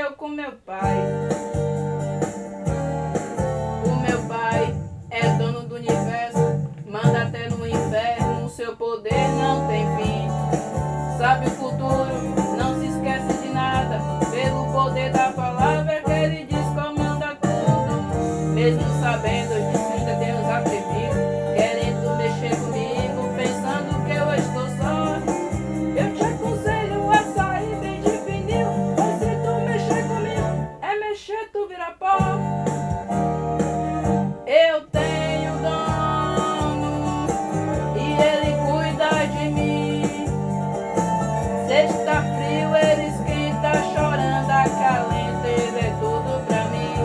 mexeu com meu pai. O meu pai é dono do universo, manda até no inferno, seu poder não tem fim. Sabe o futuro, não se esquece de nada, pelo poder da palavra que ele diz comanda tudo. Mesmo sabendo disso, ainda tem os atrevidos, querendo mexer comigo, pensando que eu estou só. Eu te aconselho a sair bem de fininho, pois se tu mexer comigo, é mexer, tu vira pó. Eu tenho dono e ele cuida de mim. Se está frio, ele esquenta, chorando, acalenta, ele é tudo pra mim.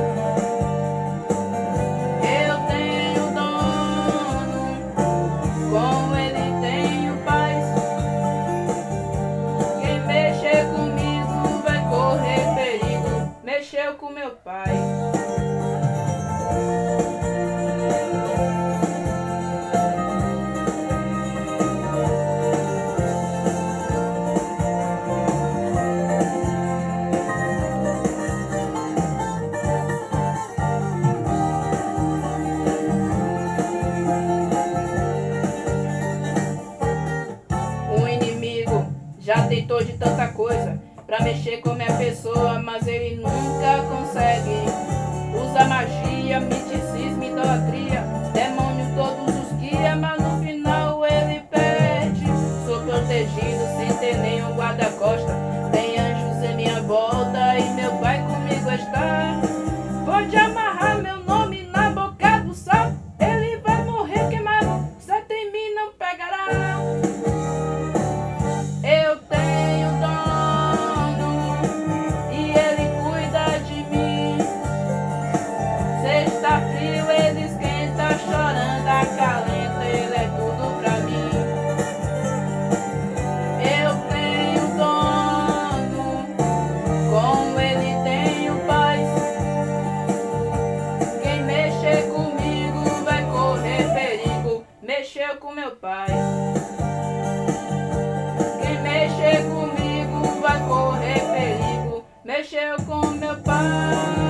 Eu tenho dono, com ele tenho paz. Quem mexer comigo vai correr perigo. Mexeu com meu pai. Já tentou de tanta coisa pra mexer com minha pessoa, mas ele nunca consegue. Usa magia, misticismo, idolatria, demônio todos os dias, mas no final ele perde. Sou protegido sem ter nenhum guarda-costa, tem anjos em minha volta e meu pai comigo está. Pode amarrar meu nome na boca do sapo, ele vai morrer queimado, seta em mim não pegará. Eu tenho dono e ele cuida de mim. Se está frio, ele esquenta, chorando, acalenta, ele é tudo pra mim. Eu tenho dono, com ele tenho paz. Quem mexer comigo vai correr perigo. Mexeu com meu pai. Mexer comigo vai correr perigo. Mexeu com meu pai.